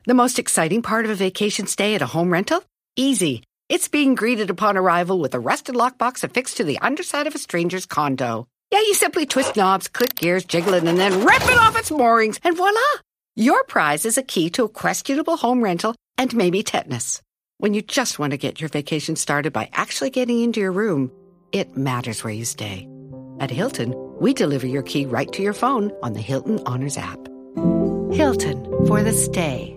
The most exciting part of a vacation stay at a home rental? Easy. It's being greeted upon arrival with a rusted lockbox affixed to the underside of a stranger's condo. Yeah, you simply twist knobs, click gears, jiggle it, and then rip it off its moorings, and voila! Your prize is a key to a questionable home rental and maybe tetanus. When you just want to get your vacation started by actually getting into your room, it matters where you stay. At Hilton, we deliver your key right to your phone on the Hilton Honors app. Hilton, for the stay.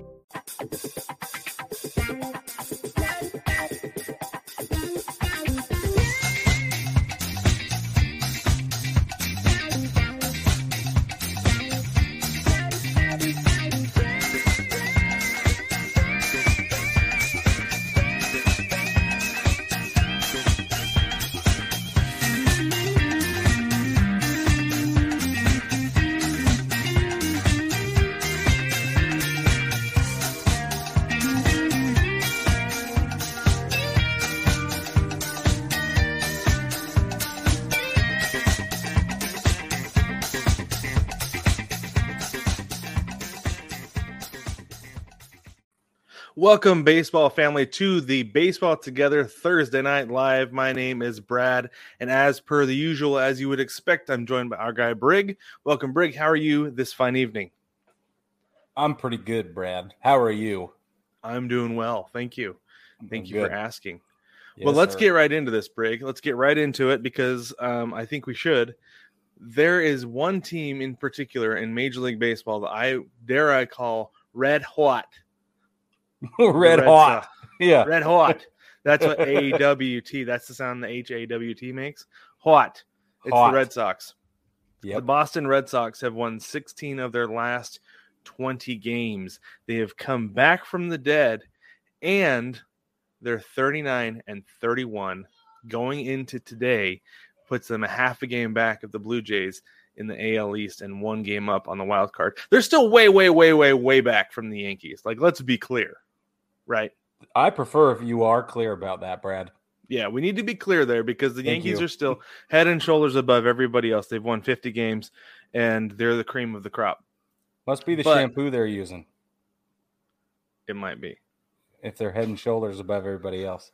Welcome, baseball family, to the Baseball Together Thursday Night Live. My name is Brad, and as per the usual, as you would expect, I'm joined by our guy, Brig. Welcome, Brig. How are you this fine evening? I'm pretty good, Brad. How are you? I'm doing well. Thank you. Thank you for asking. Yes, well, let's get right into this, Brig. Let's get right into it because I think we should. There is one team in particular in Major League Baseball that I call red hot. Red hot. Yeah. Red hot. That's what A-W-T. That's the sound the H-A-W-T makes. Hot. It's Hot. the Red Sox. Yep. The Boston Red Sox have won 16 of their last 20 games. They have come back from the dead, and they're 39-31. Going into today puts them a half a game back of the Blue Jays in the AL East and one game up on the wild card. They're still way back from the Yankees. Like, let's be clear. Right. I prefer if you are clear about that, Brad. Yeah, we need to be clear there because the Yankees are still head and shoulders above everybody else. They've won 50 games, and they're the cream of the crop. Must be the shampoo they're using. It might be. If they're head and shoulders above everybody else.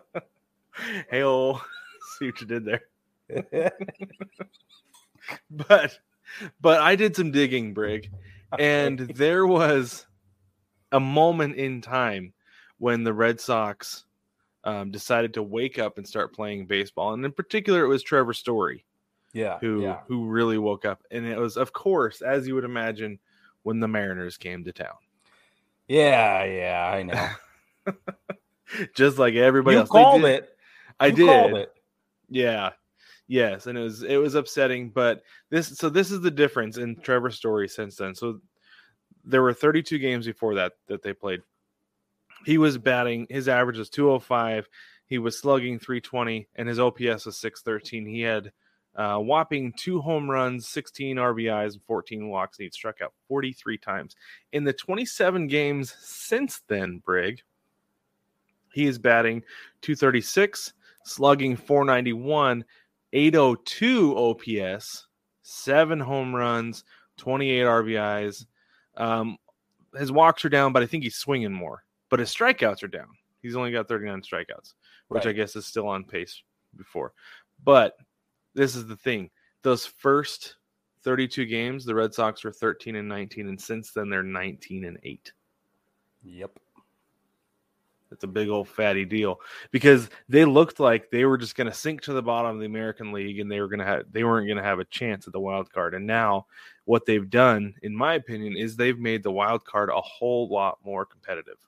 Hey-oh. See what you did there. But I did some digging, Brig, and there was a moment in time when the Red Sox decided to wake up and start playing baseball. And in particular, it was Trevor Story who really woke up. And it was, of course, as you would imagine, when the Mariners came to town. Yeah, I know. Just like everybody else. You called it. I did. Called it. Yeah. Yes, and it was upsetting. But this is the difference in Trevor Story since then. So there were 32 games before that they played. He was batting, his average was 205. He was slugging 320, and his OPS was 613. He had whopping 2 home runs, 16 RBIs, and 14 walks, and he'd struck out 43 times. In the 27 games since then, Brig, he is batting 236, slugging 491, 802 OPS, 7 home runs, 28 RBIs. His walks are down, but I think he's swinging more. But his strikeouts are down. He's only got 39 strikeouts, which I guess is still on pace before. But this is the thing. Those first 32 games, the Red Sox were 13-19, and since then they're 19-8. Yep. It's a big old fatty deal because they looked like they were just going to sink to the bottom of the American League and they weren't going to have a chance at the wild card. And now what they've done, in my opinion, is they've made the wild card a whole lot more competitive.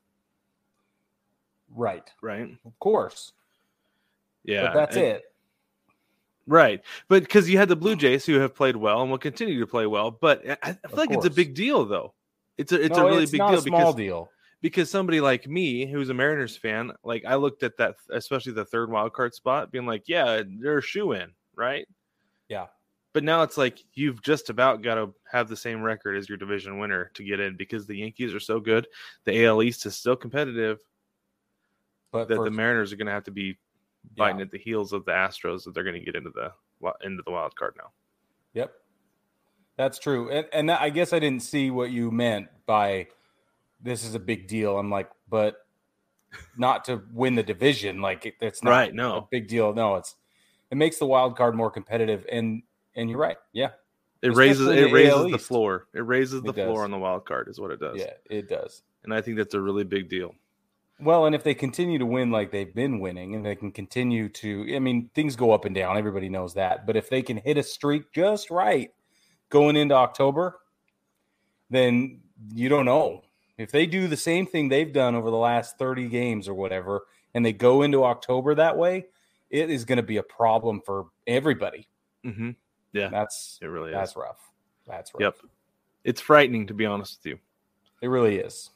Right. Of course. Yeah. But that's it. Right. But because you had the Blue Jays who have played well and will continue to play well. But I feel like it's a big deal, though. It's a really big deal. It's not a small deal. Because somebody like me, who's a Mariners fan, like I looked at that, especially the third wild card spot, being like, yeah, they're a shoe-in, right? Yeah. But now it's like you've just about got to have the same record as your division winner to get in because the Yankees are so good. The AL East is still competitive. But the Mariners are going to have to be biting at the heels of the Astros that they're going to get into the wild card now. Yep. That's true. And I guess I didn't see what you meant by this is a big deal. I'm like, but not to win the division. Like it's not Right, no. a big deal. No, it makes the wild card more competitive. And you're right. Yeah. It raises the East. floor. It raises the floor does. on the wild card is what it does. Yeah, it does. And I think that's a really big deal. Well, and if they continue to win like they've been winning, and they can continue to, I mean, things go up and down. Everybody knows that. But if they can hit a streak just right going into October, then you don't know. If they do the same thing they've done over the last 30 games or whatever, and they go into October that way, it is going to be a problem for everybody. Mm-hmm. Yeah, it really is. That's rough. That's rough. Yep. It's frightening, to be honest with you. It really is.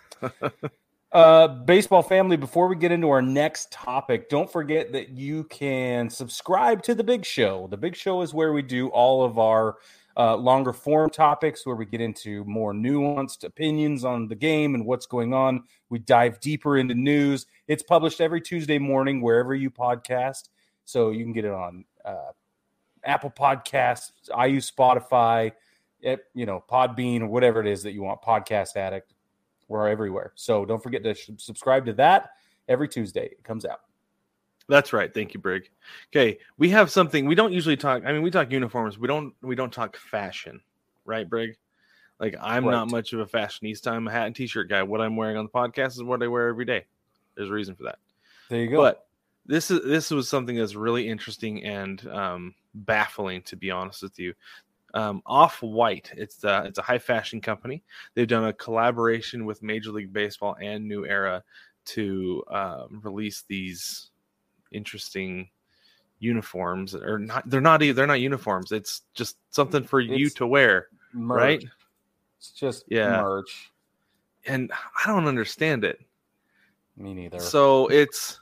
Baseball family, before we get into our next topic, don't forget that you can subscribe to The Big Show. The Big Show is where we do all of our longer form topics, where we get into more nuanced opinions on the game and what's going on. We dive deeper into news. It's published every Tuesday morning wherever you podcast. So you can get it on Apple Podcasts. I use Spotify, Podbean, or whatever it is that you want, Podcast Addict. We're everywhere. So don't forget to subscribe to that every Tuesday. It comes out. That's right. Thank you, Brig. Okay, we have something we don't usually talk. I mean, we talk uniforms. We don't talk fashion, right, Brig? Like I'm not much of a fashionista. I'm a hat and t-shirt guy. What I'm wearing on the podcast is what I wear every day. There's a reason for that. There you go. But this was something that's really interesting and baffling, to be honest with you. Off-White, it's a high fashion company. They've done a collaboration with Major League Baseball and New Era to release these interesting uniforms. Or not, they're not uniforms. It's just something for you to wear, merch. Right? It's just merch, and I don't understand it. Me neither. So it's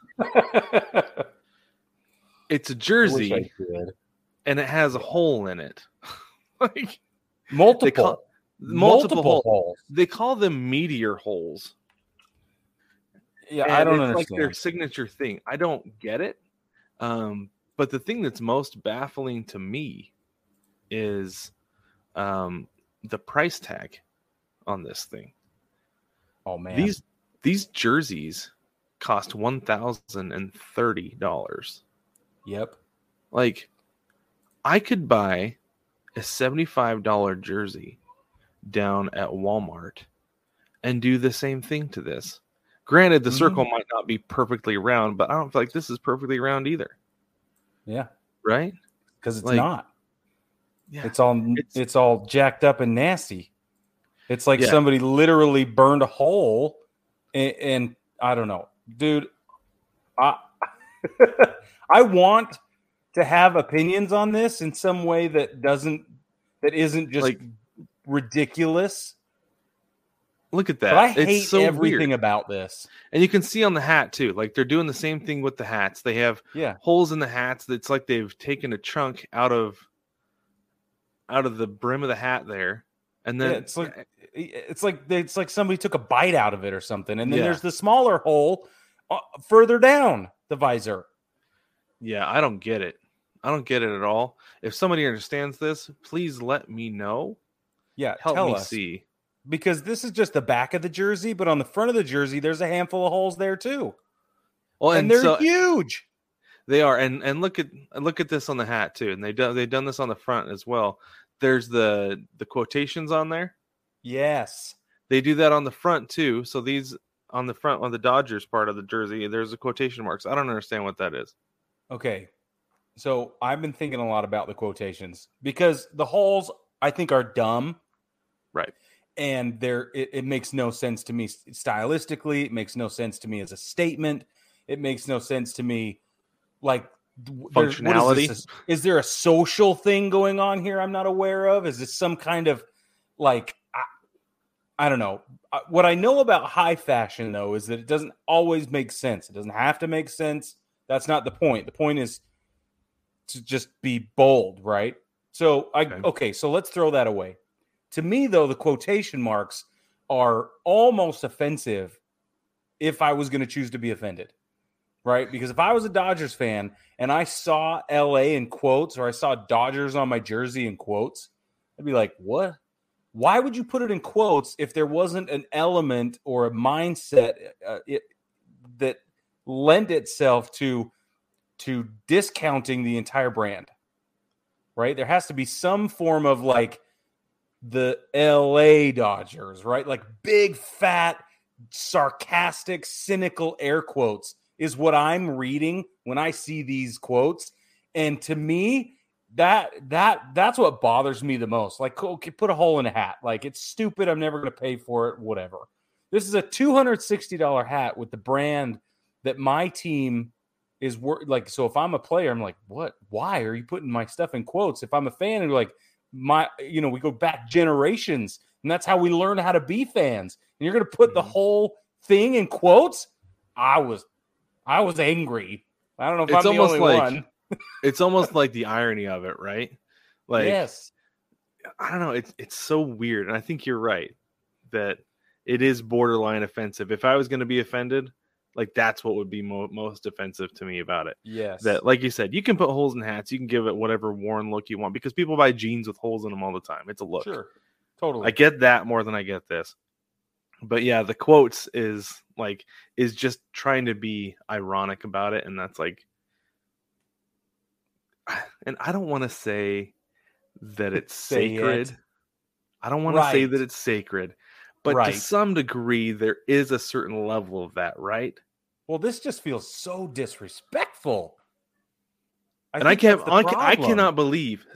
a jersey, and it has a hole in it. Like multiple holes. They call them meteor holes. Yeah, and I don't it's understand. Like their signature thing. I don't get it. But the thing that's most baffling to me is the price tag on this thing. Oh man, these jerseys cost $1,030. Yep. Like I could buy a $75 jersey down at Walmart and do the same thing to this. Granted, the circle might not be perfectly round, but I don't feel like this is perfectly round either. Yeah. Right? Because it's not. Yeah. It's all jacked up and nasty. It's like somebody literally burned a hole and I don't know. Dude, I want to have opinions on this in some way that isn't just like ridiculous. Look at that. But I hate everything about this. And you can see on the hat too. Like they're doing the same thing with the hats. They have holes in the hats. It's like they've taken a chunk out of the brim of the hat there. And then it's like somebody took a bite out of it or something. And then there's the smaller hole further down the visor. Yeah, I don't get it. I don't get it at all. If somebody understands this, please let me know. Yeah, help me see. Because this is just the back of the jersey, but on the front of the jersey, there's a handful of holes there too. Well, and they're huge. They are, and look at this on the hat too. And they've done this on the front as well. There's the quotations on there. Yes, they do that on the front too. So these on the front on the Dodgers part of the jersey, there's a quotation marks. I don't understand what that is. Okay, so I've been thinking a lot about the quotations because the holes I think are dumb. Right. And it makes no sense to me stylistically. It makes no sense to me as a statement. It makes no sense to me, like functionality. Is there a social thing going on here I'm not aware of? Is this some kind of like I don't know. What I know about high fashion though is that it doesn't always make sense. It doesn't have to make sense. That's not the point. The point is to just be bold, right? So so let's throw that away. To me, though, the quotation marks are almost offensive if I was going to choose to be offended, right? Because if I was a Dodgers fan and I saw LA in quotes or I saw Dodgers on my jersey in quotes, I'd be like, what why would you put it in quotes if there wasn't an element or a mindset that lend itself to discounting the entire brand, right? There has to be some form of like the LA Dodgers, right? Like big, fat, sarcastic, cynical air quotes is what I'm reading when I see these quotes. And to me, that's what bothers me the most. Like, okay, put a hole in a hat. Like, it's stupid. I'm never going to pay for it. Whatever. This is a $260 hat with the brand that my team is like. So if I'm a player, I'm like, what? Why are you putting my stuff in quotes? If I'm a fan, and like we go back generations, and that's how we learn how to be fans. And you're going to put the whole thing in quotes? I was angry. I don't know if I'm the only one. It's almost like the irony of it, right? Like, yes. I don't know. It's so weird. And I think you're right that it is borderline offensive. If I was going to be offended, like that's what would be most offensive to me about it. Yes. That, like you said, you can put holes in hats. You can give it whatever worn look you want because people buy jeans with holes in them all the time. It's a look. Sure. Totally. I get that more than I get this. But yeah, the quotes is just trying to be ironic about it. And that's like, and I don't want to say that it's sacred. I don't want to say that it's sacred, but to some degree, there is a certain level of that, right? Well, this just feels so disrespectful. I cannot believe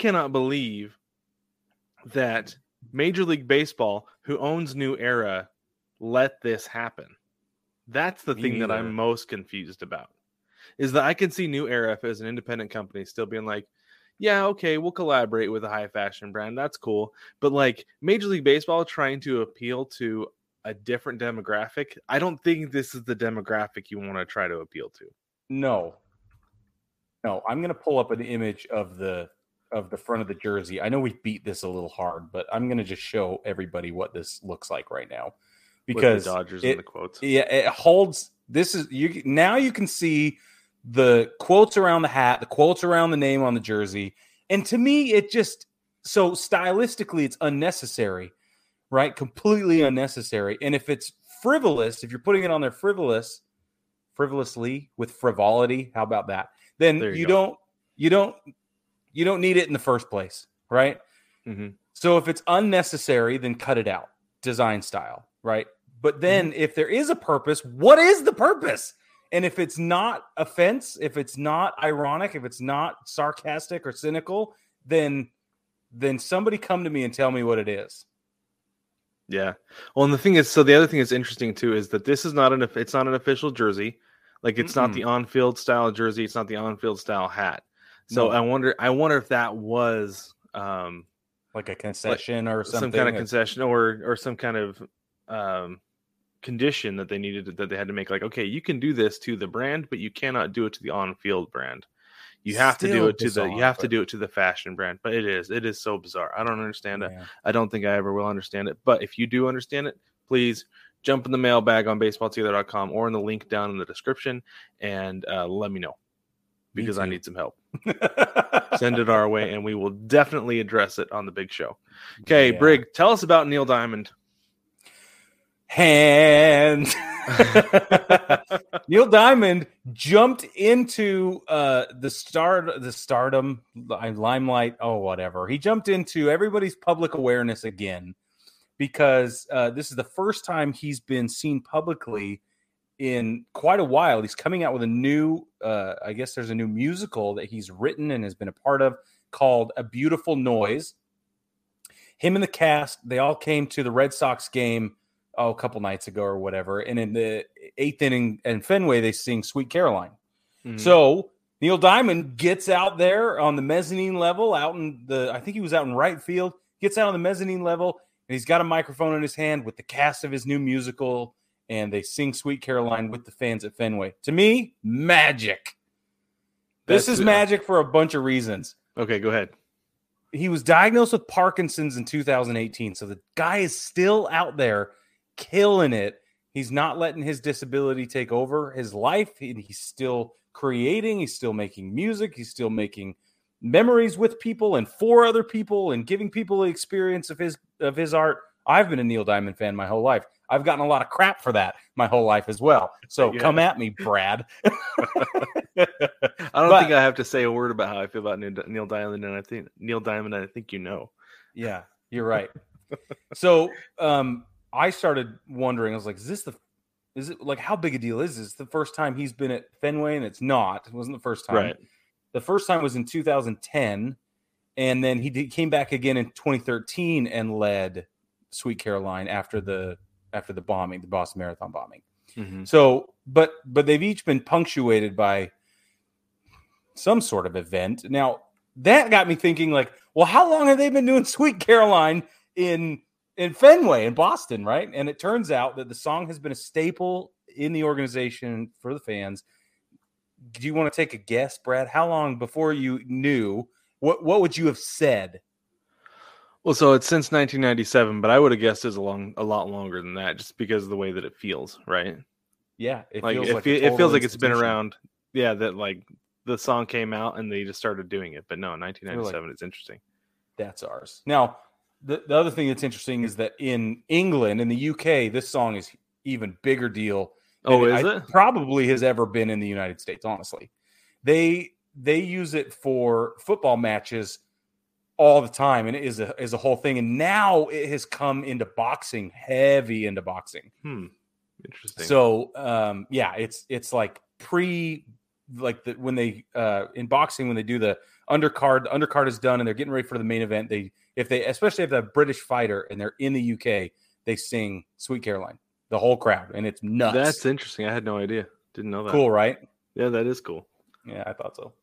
that Major League Baseball, who owns New Era, let this happen. That's the thing that I'm most confused about. Is that I can see New Era as an independent company still being like, yeah, okay, we'll collaborate with a high fashion brand. That's cool. But like Major League Baseball trying to appeal to a different demographic, I don't think this is the demographic you want to try to appeal to. No, I'm going to pull up an image of the front of the jersey. I know we beat this a little hard, but I'm going to just show everybody what this looks like right now. Because with the Dodgers in the quotes. Yeah, it holds. This is now you can see the quotes around the hat, the quotes around the name on the jersey. And to me, it just, so stylistically, it's unnecessary, right? Completely unnecessary. And if it's frivolous, if you're putting it on there frivolously with frivolity, how about that? Then you don't need it in the first place, right? Mm-hmm. So if it's unnecessary, then cut it out, design style, right? But then if there is a purpose, what is the purpose? And if it's not offense, if it's not ironic, if it's not sarcastic or cynical, then somebody come to me and tell me what it is. Yeah. Well, and the thing is, so the other thing that's interesting too is that this is not an official jersey. Like it's not the on-field style jersey. It's not the on-field style hat. So I wonder if that was like a concession or something, some kind of concession or some kind of condition that they had to make. Like, okay, you can do this to the brand, but you cannot do it to the on-field brand. You have to do it to the fashion brand. But it is so bizarre. I don't understand it. I don't think I ever will understand it. But if you do understand it, please jump in the mailbag on baseballtogether.com or in the link down in the description and let me know, because I need some help. Send it our way and we will definitely address it on the big show. Okay, Brig, tell us about Neil Diamond. Neil Diamond jumped into the stardom, limelight, whatever. He jumped into everybody's public awareness again because this is the first time he's been seen publicly in quite a while. He's coming out with a new, I guess there's a new musical that he's written and has been a part of called A Beautiful Noise. Him and the cast, they all came to the Red Sox game a couple nights ago or whatever. And in the 8th inning in Fenway, they sing Sweet Caroline. Mm-hmm. So Neil Diamond gets out there on the mezzanine level I think he was out in right field, gets out on the mezzanine level, and he's got a microphone in his hand with the cast of his new musical, and they sing Sweet Caroline with the fans at Fenway. To me, magic. This is magic for a bunch of reasons. Okay, go ahead. He was diagnosed with Parkinson's in 2018, so the guy is still out there killing it. He's not letting his disability take over his life. He's still creating. He's still making music. He's still making memories with people and for other people and giving people the experience of his art. I've been a Neil Diamond fan my whole life. I've gotten a lot of crap for that my whole life as well. So come at me, Brad. I don't think I have to say a word about how I feel about Neil Diamond, and I think you know. Yeah, you're right. So I started wondering. I was like, is it like, how big a deal is this? The first time he's been at Fenway, and it's not. It wasn't the first time. Right. The first time was in 2010, and then he came back again in 2013 and led Sweet Caroline after the bombing, the Boston Marathon bombing. Mm-hmm. So, but they've each been punctuated by some sort of event. Now that got me thinking, like, well, how long have they been doing Sweet Caroline in Fenway in Boston, right? And it turns out that the song has been a staple in the organization for the fans. Do you want to take a guess, Brad? How long before you knew? What would you have said? Well, so it's since 1997, but I would have guessed it's a lot longer than that, just because of the way that it feels, right? Yeah, it feels like it's been around. Yeah, that like the song came out and they just started doing it, but no, 1997 is interesting. That's ours. Now, the other thing that's interesting is that in England, in the UK, this song is even bigger deal. Oh, is it? Probably has ever been in the United States. Honestly, they use it for football matches all the time, and it is a whole thing. And now it has come into boxing, heavy into boxing. Interesting. So, it's like when they in boxing, when they do the undercard is done and they're getting ready for the main event. Especially if they have a British fighter and they're in the UK, they sing Sweet Caroline, the whole crowd, and it's nuts. That's interesting. I had no idea. Didn't know that. Cool, right? Yeah, that is cool. Yeah, I thought so.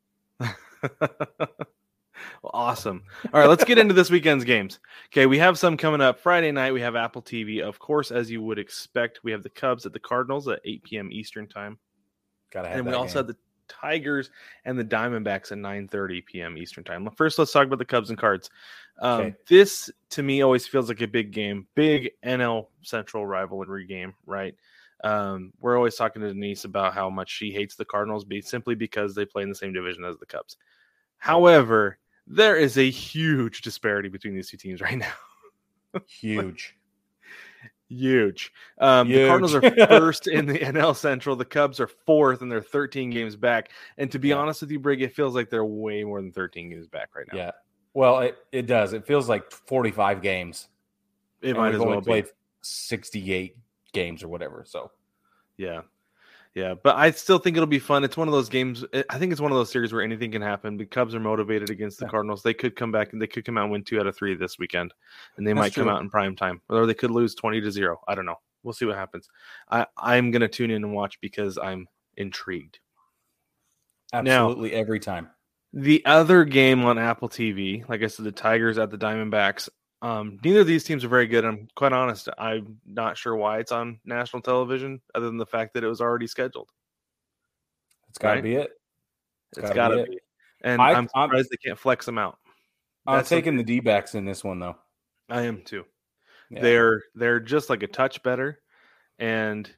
Well, awesome. All right, let's get into this weekend's games. Okay, we have some coming up. Friday night, we have Apple TV. Of course, as you would expect, we have the Cubs at the Cardinals at 8 p.m. Eastern time. And we also have the Tigers and the Diamondbacks at 9:30 p.m. Eastern time. First, let's talk about the Cubs and Cards. Okay. This, to me, always feels like a big game, big NL Central rivalry game, right? We're always talking to Denise about how much she hates the Cardinals simply because they play in the same division as the Cubs. However, there is a huge disparity between these two teams right now. Huge. Huge. The Cardinals are first in the NL Central. The Cubs are fourth, and they're 13 games back. And to be honest with you, Brig, it feels like they're way more than 13 games back right now. Yeah. Well, it does. It feels like 45 games. It might as well be. Played 68 games or whatever. So, yeah. Yeah, but I still think it'll be fun. It's one of those games. I think it's one of those series where anything can happen. The Cubs are motivated against the Cardinals. They could come back and they could come out and win 2 out of 3 this weekend, and they might come out in prime time, or they could lose 20-0. I don't know. We'll see what happens. I'm going to tune in and watch because I'm intrigued. Absolutely, now, every time. The other game on Apple TV, like I said, the Tigers at the Diamondbacks. Neither of these teams are very good. I'm quite honest. I'm not sure why it's on national television, other than the fact that it was already scheduled. It's got to be it. It's got to be. And I'm surprised they can't flex them out. I'm taking the D-backs in this one, though. I am too. Yeah. They're just like a touch better, and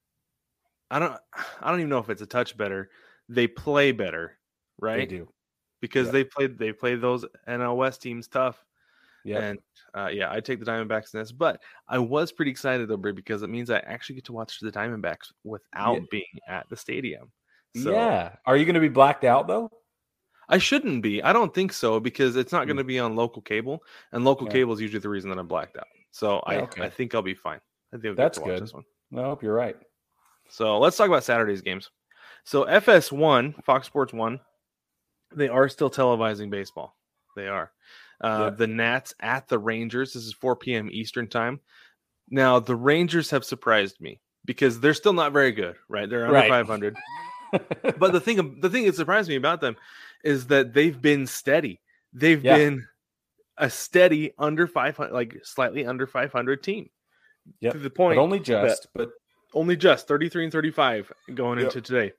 I don't even know if it's a touch better. They play better, right? They do, because they played those NL West teams tough. Yeah, and I take the Diamondbacks in this, but I was pretty excited though, Brie, because it means I actually get to watch the Diamondbacks without being at the stadium. So, are you going to be blacked out though? I shouldn't be. I don't think so, because it's not going to be on local cable, and local cable is usually the reason that I'm blacked out. So I think I'll be fine. I think that's good. This one. I hope you're right. So let's talk about Saturday's games. So FS1, Fox Sports 1, they are still televising baseball. They are. The Nats at the Rangers. This is 4 p.m. Eastern time. Now, the Rangers have surprised me because they're still not very good, right? They're under 500. But the thing that surprised me about them is that they've been steady. They've been a steady under 500, like slightly under 500 team. Yeah, to the point, but only just 33 and 35 going into today.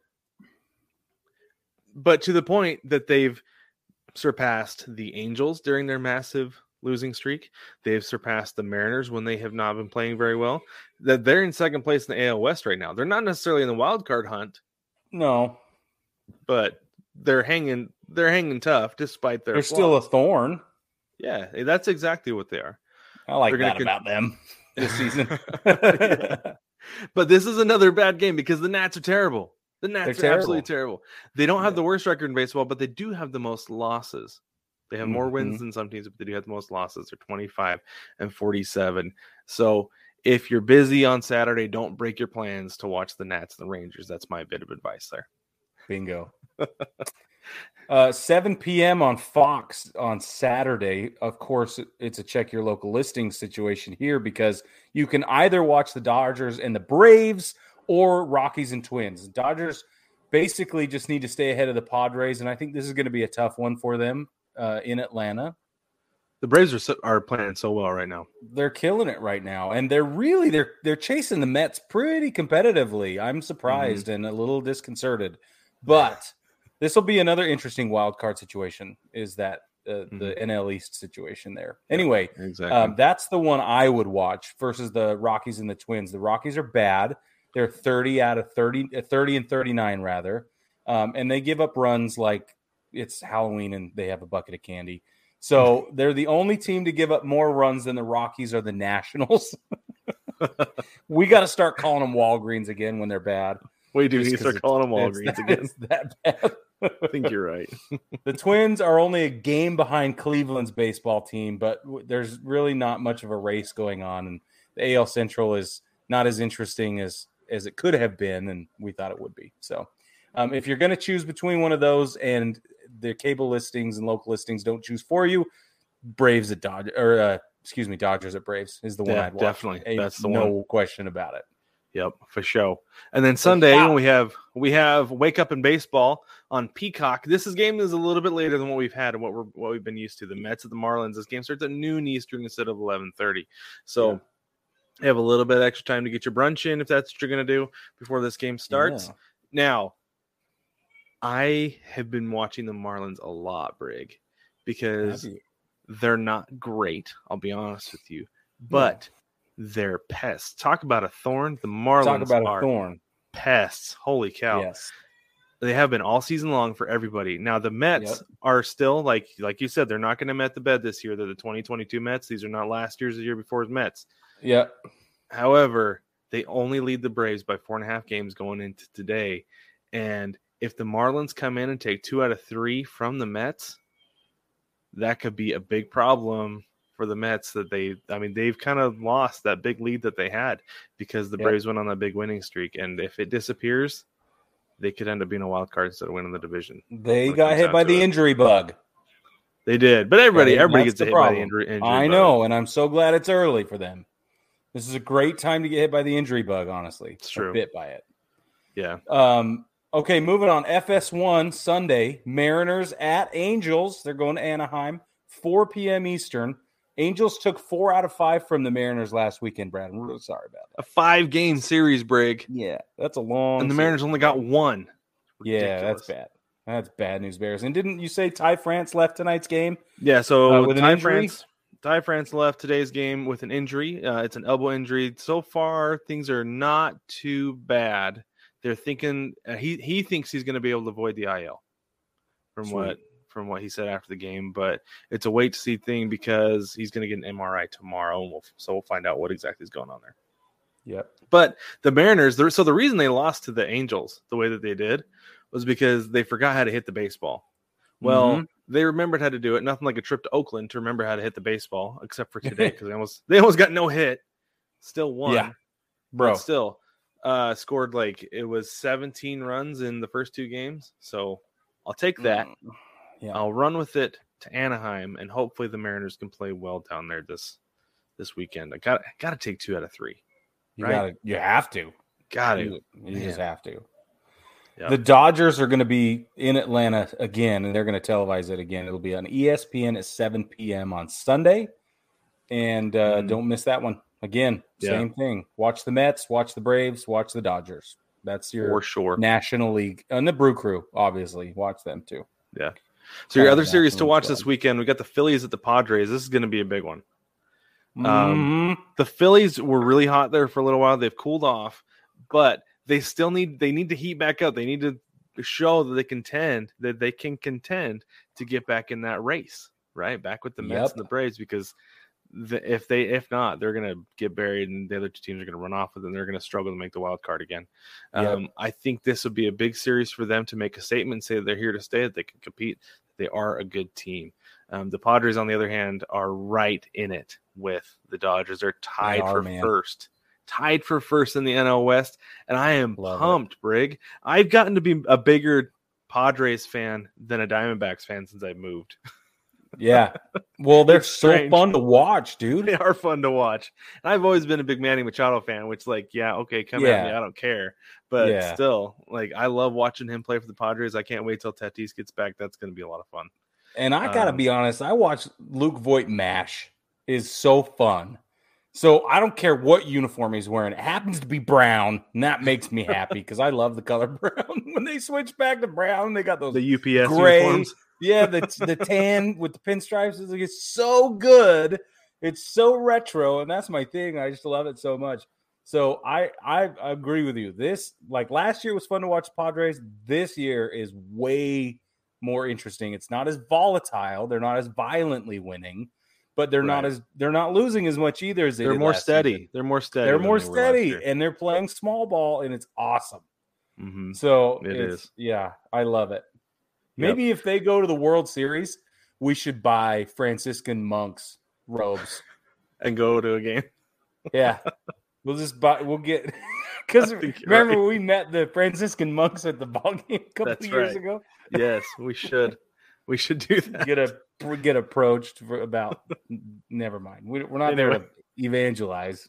But to the point that they've surpassed the Angels during their massive losing streak. They've surpassed the Mariners when they have not been playing very well. That they're in second place in the AL West right now. They're not necessarily in the wild card hunt. No. But they're hanging they're hanging tough despite their They're still a flaws. thorn. Yeah, that's exactly what they are. I like They're that about them this season. But this is another bad game because the Nats are terrible. The Nats are absolutely terrible. They don't have the worst record in baseball, but they do have the most losses. They have more wins than some teams, but they do have the most losses. They're 25-47. So if you're busy on Saturday, don't break your plans to watch the Nats and the Rangers. That's my bit of advice there. Bingo. 7 p.m. on Fox on Saturday. Of course, it's a check your local listing situation here because you can either watch the Dodgers and the Braves or Rockies and Twins. Dodgers basically just need to stay ahead of the Padres, and I think this is going to be a tough one for them in Atlanta. The Braves are playing so well right now. They're killing it right now, and they're chasing the Mets pretty competitively. I'm surprised and a little disconcerted, but this will be another interesting wild card situation. Is that the NL East situation there? Anyway, exactly. That's the one I would watch versus the Rockies and the Twins. The Rockies are bad. They're 30 out of 30 and 39 rather, and they give up runs like it's Halloween and they have a bucket of candy. So they're the only team to give up more runs than the Rockies or the Nationals. We got to start calling them Walgreens again when they're bad. We do need to start calling them Walgreens again. It's that bad. I think you're right. The Twins are only a game behind Cleveland's baseball team, but there's really not much of a race going on. And the AL Central is not as interesting as it could have been, and we thought it would be. So if you're going to choose between one of those and the cable listings and local listings don't choose for you, Braves at Dodgers, or Dodgers at Braves is the one I'd watch. Definitely. That's the one. No question about it. Yep, for sure. And then Sunday we have Wake Up in Baseball on Peacock. This game is a little bit later than what we've had and what we've been used to. The Mets at the Marlins. This game starts at noon Eastern instead of 11:30. So you have a little bit of extra time to get your brunch in if that's what you're going to do before this game starts. Yeah. Now, I have been watching the Marlins a lot, Brig, because they're not great. I'll be honest with you, but they're pests. Talk about a thorn. The Marlins are thorn. Pests. Holy cow! Yes, they have been all season long for everybody. Now the Mets are still like you said, they're not going to met the bed this year. They're the 2022 Mets. These are not last year's, the year before's Mets. Yeah. However, they only lead the Braves by 4.5 games going into today, and if the Marlins come in and take 2 out of 3 from the Mets, that could be a big problem for the Mets. They've kind of lost that big lead that they had because the Braves went on that big winning streak. And if it disappears, they could end up being a wild card instead of winning the division. They got hit by the injury bug. They did. But everybody gets hit by the injury I know, and I'm so glad it's early for them. This is a great time to get hit by the injury bug, honestly. It's true. Bit by it. Yeah. Okay, moving on. FS1 Sunday, Mariners at Angels. They're going to Anaheim, 4 p.m. Eastern. Angels took 4 out of 5 from the Mariners last weekend, Brad. I'm really sorry about that. A 5-game series, Brig. Yeah, that's a long. And the Mariners only got 1. Yeah, that's bad. That's bad news, Bears. And didn't you say Ty France left tonight's game? Yeah, so with an injury? Ty France left today's game with an injury. It's an elbow injury. So far, things are not too bad. They're thinking he thinks he's going to be able to avoid the IL from what he said after the game, but it's a wait to see thing because he's going to get an MRI tomorrow, and we'll find out what exactly is going on there. Yep. But the Mariners, so the reason they lost to the Angels the way that they did was because they forgot how to hit the baseball. Well, they remembered how to do it. Nothing like a trip to Oakland to remember how to hit the baseball, except for today because they almost got no hit. Still won. Yeah, bro. But still. Scored it was 17 runs in the first 2 games. So I'll take that. Yeah. I'll run with it to Anaheim, and hopefully the Mariners can play well down there this weekend. I got to take 2 out of 3. Right? You have to. Got to. You just have to. Yep. The Dodgers are going to be in Atlanta again, and they're going to televise it again. It'll be on ESPN at 7 p.m. on Sunday, and don't miss that one. Again, same thing. Watch the Mets, watch the Braves, watch the Dodgers. That's your for sure National League. And the Brew Crew, obviously. Watch them too. Yeah. So your other series to watch this weekend, we got the Phillies at the Padres. This is going to be a big one. The Phillies were really hot there for a little while. They've cooled off, but they still need to heat back up. They need to show that they can contend to get back in that race, right? Back with the Mets and the Braves, because if not, they're going to get buried and the other two teams are going to run off with them. They're going to struggle to make the wild card again. I think this would be a big series for them to make a statement, say that they're here to stay, that they can compete. They are a good team. The Padres, on the other hand, are right in it with the Dodgers. They're tied first in the NL West, and I am pumped, Brig. I've gotten to be a bigger Padres fan than a Diamondbacks fan since I moved. Yeah. Well, they're so fun to watch, dude. They are fun to watch. And I've always been a big Manny Machado fan, which, like, come at me. I don't care. But still, like, I love watching him play for the Padres. I can't wait till Tatis gets back. That's going to be a lot of fun. And I got to be honest, I watch Luke Voit MASH. Is so fun. So I don't care what uniform he's wearing. It happens to be brown, and that makes me happy because I love the color brown. When they switch back to brown, they got those the UPS gray uniforms. Yeah, the like, with the pinstripes is so good. It's so retro, and that's my thing. I just love it so much. So I agree with you. This, like, last year was fun to watch Padres. This year is way more interesting. It's not as volatile. They're not as violently winning, but they're not losing as much either as they're more steady. Season. They're more steady. They're more steady, and they're playing small ball, and it's awesome. Mm-hmm. So it is. Yeah, I love it. Maybe if they go to the World Series, we should buy Franciscan monks robes and go to a game. Yeah, we'll get because remember we met the Franciscan monks at the ball game a couple of years ago. Yes, we should. We should do that. Get approached about. Never mind. We're not there to evangelize.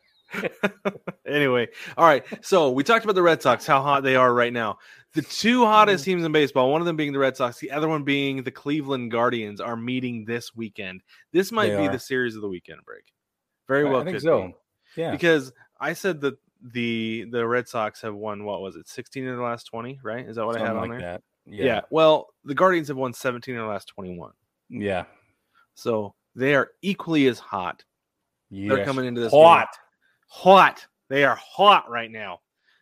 Anyway, all right. So we talked about the Red Sox, how hot they are right now. The two hottest teams in baseball, one of them being the Red Sox, the other one being the Cleveland Guardians, are meeting this weekend. This might be the series of the weekend break. Very well, I think so. Yeah, because I said that the Red Sox have won, what was it, 16 of the last 20, right? Is that what I have on there? That. Yeah. Well, the Guardians have won 17 of the last 21. Yeah. So they are equally as hot. Yes. They're coming into this hot. Game. Hot. They are hot right now.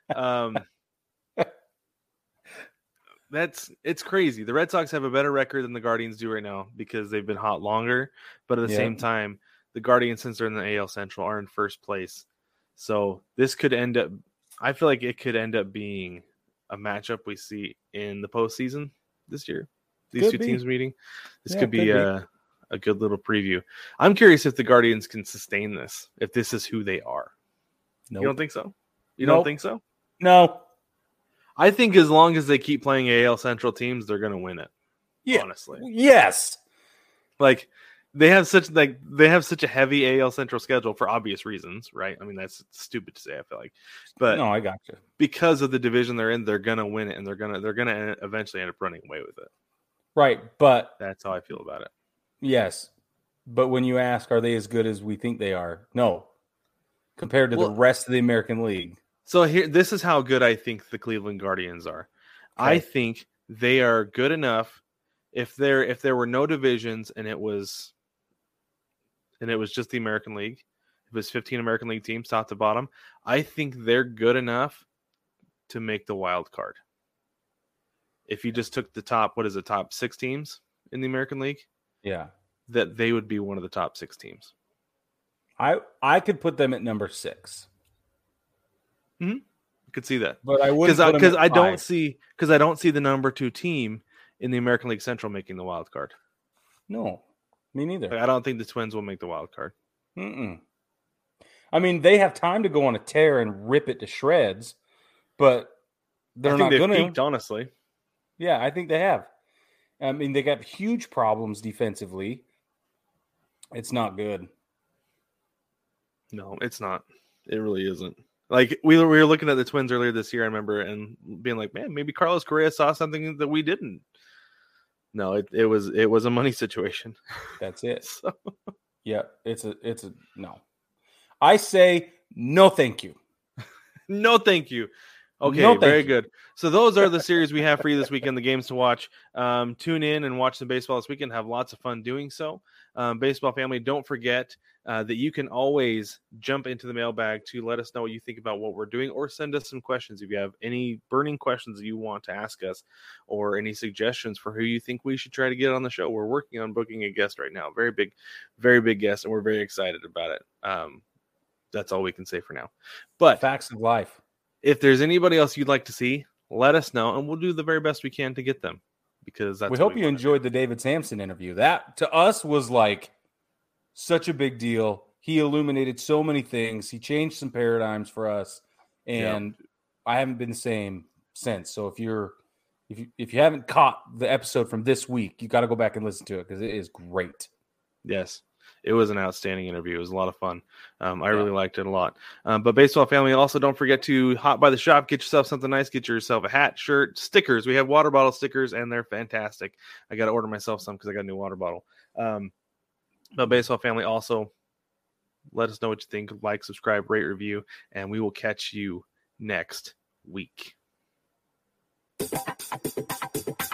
It's crazy. The Red Sox have a better record than the Guardians do right now because they've been hot longer. But at the same time, the Guardians, since they're in the AL Central, are in first place. So this could end up, I feel like it could end up being a matchup we see in the postseason this year. These two teams meeting. This could be a good little preview. I'm curious if the Guardians can sustain this, if this is who they are. Nope. You don't think so? You don't think so? No. I think as long as they keep playing AL Central teams, they're going to win it. Yeah. Honestly. Yes. Like they have such a heavy AL Central schedule for obvious reasons, right? I mean, that's stupid to say, I feel like. But no, I got you. Because of the division they're in, they're going to win it, and they're going to eventually end up running away with it. Right, but that's how I feel about it. Yes. But when you ask, are they as good as we think they are? No. Compared to the rest of the American League. So this is how good I think the Cleveland Guardians are. Okay. I think they are good enough. If there were no divisions and it was just the American League, if it was 15 American League teams top to bottom, I think they're good enough to make the wild card. If you just took the top 6 teams in the American League? Yeah. That they would be one of the top 6 teams. I could put them at number 6. Mm-hmm. I could see that, but I wouldn't because I don't see the number 2 team in the American League Central making the wild card. No, me neither. Like, I don't think the Twins will make the wild card. Mm-mm. I mean, they have time to go on a tear and rip it to shreds, but they're not going to. Honestly, yeah, I think they have. I mean, they got huge problems defensively. It's not good. No, it's not. It really isn't. Like we were looking at the Twins earlier this year, I remember, and being like, man, maybe Carlos Correa saw something that we didn't. No, it was a money situation. That's it. So. Yeah, it's a no. I say no, thank you. No, thank you. Okay, No, very thank you. good. So those are the series we have for you this weekend, the games to watch. Tune in and watch some baseball this weekend. Have lots of fun doing so. Baseball family, don't forget that you can always jump into the mailbag to let us know what you think about what we're doing, or send us some questions if you have any burning questions that you want to ask us, or any suggestions for who you think we should try to get on the show. We're working on booking a guest right now. Very big guest, and we're very excited about it. That's all we can say for now. But Facts of life. if there's anybody else you'd like to see, let us know, and we'll do the very best we can to get them, because that's We what hope you wanna enjoyed the David Sampson interview. That to us was like such a big deal. He illuminated so many things. He changed some paradigms for us, and I haven't been the same since. So if you haven't caught the episode from this week, you got to go back and listen to it, because it is great. Yes, it was an outstanding interview. It was a lot of fun. I really liked it a lot. But baseball family, also don't forget to hop by the shop, get yourself something nice, get yourself a hat, shirt, stickers. We have water bottle stickers, and they're fantastic. I got to order myself some because I got a new water bottle. But baseball family, also let us know what you think. Like, subscribe, rate, review, and we will catch you next week.